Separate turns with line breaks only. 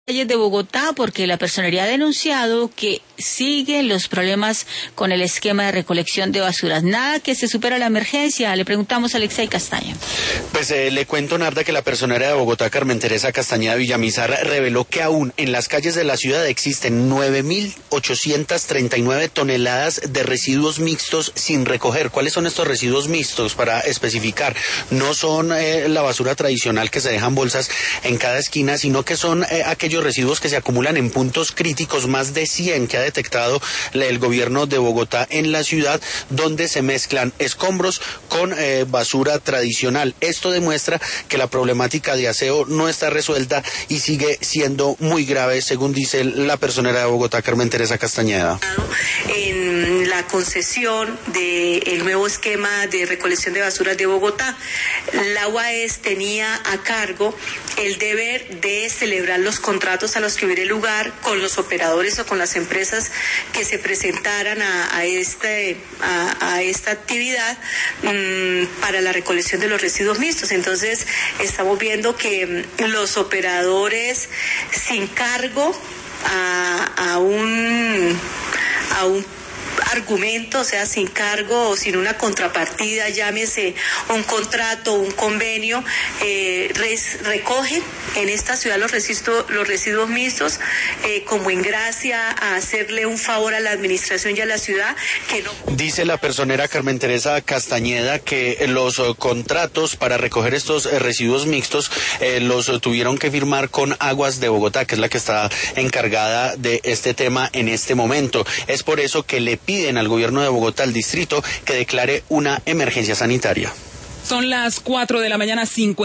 Calles de Bogotá porque la personería ha denunciado que siguen los problemas con el esquema de recolección de basuras. Nada que se supera la emergencia. Le preguntamos a Alexei Castaño.
Pues le cuento, Narda, que la personería de Bogotá, Carmen Teresa Castañeda Villamizar, reveló que aún en las calles de la ciudad existen 9.839 toneladas de residuos mixtos sin recoger. ¿Cuáles son estos residuos mixtos? Para especificar, no son la basura tradicional que se dejan bolsas en cada esquina, sino que son aquellos residuos que se acumulan en puntos críticos, más de 100 que ha detectado el gobierno de Bogotá en la ciudad, donde se mezclan escombros con basura tradicional. Esto demuestra que la problemática de aseo no está resuelta y sigue siendo muy grave, según dice la personera de Bogotá, Carmen Teresa Castañeda.
En la concesión del nuevo esquema de recolección de basuras de Bogotá, la UAS tenía a cargo el deber de celebrar los contratos a los que hubiera lugar con los operadores o con las empresas que se presentaran a esta actividad para la recolección de los residuos mixtos. Entonces estamos viendo que los operadores sin cargo a un argumento, o sea, sin cargo o sin una contrapartida, llámese un contrato, un convenio, recogen en esta ciudad los residuos mixtos como en gracia a hacerle un favor a la administración y a la ciudad que no.
Dice la personera Carmen Teresa Castañeda que los contratos para recoger estos residuos mixtos los tuvieron que firmar con Aguas de Bogotá, que es la que está encargada de este tema en este momento. Es por eso que le piden al gobierno de Bogotá, al distrito, que declare una emergencia sanitaria.
Son las 4 de la mañana, 50.